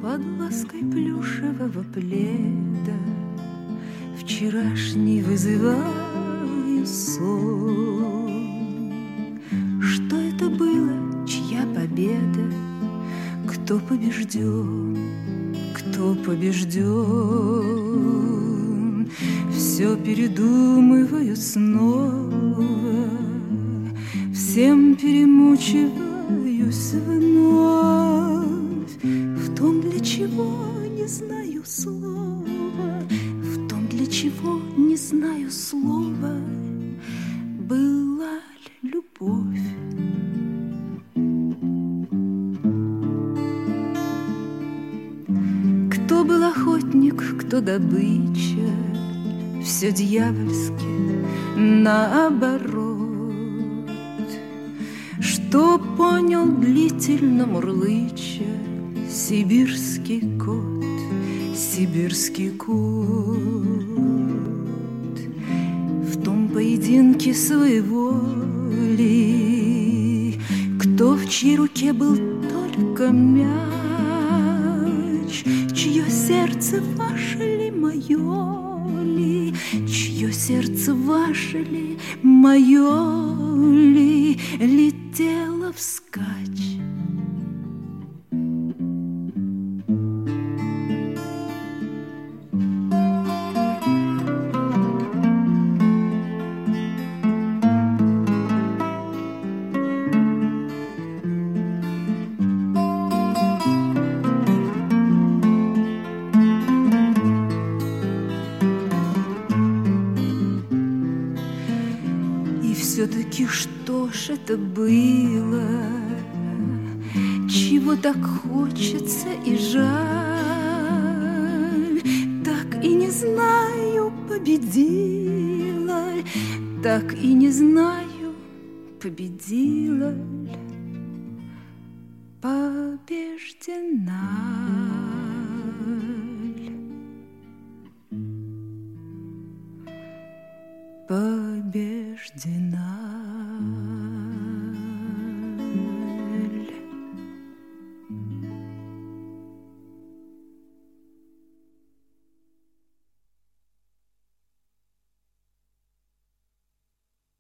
под лаской плюшевого пледа вчерашний вызываю сон. Что это было, чья победа? Кто побежден? Кто побежден? Все передумываю снова, всем перемучиваюсь вновь. В том, для чего не знаю слова, в том, для чего не знаю слова, была ли любовь. Кто был охотник, кто добыча, все дьявольски наоборот. Что понял длительно мурлыча сибирский кот, сибирский кот. В том поединке своеволии, кто в чьей руке был только мяч, чье сердце ваше ли, мое ли, чье сердце ваше ли, мое ли, летело вскачь. Все-таки что ж это было, чего так хочется и жаль? Так и не знаю, победила, так и не знаю, победила, побеждена.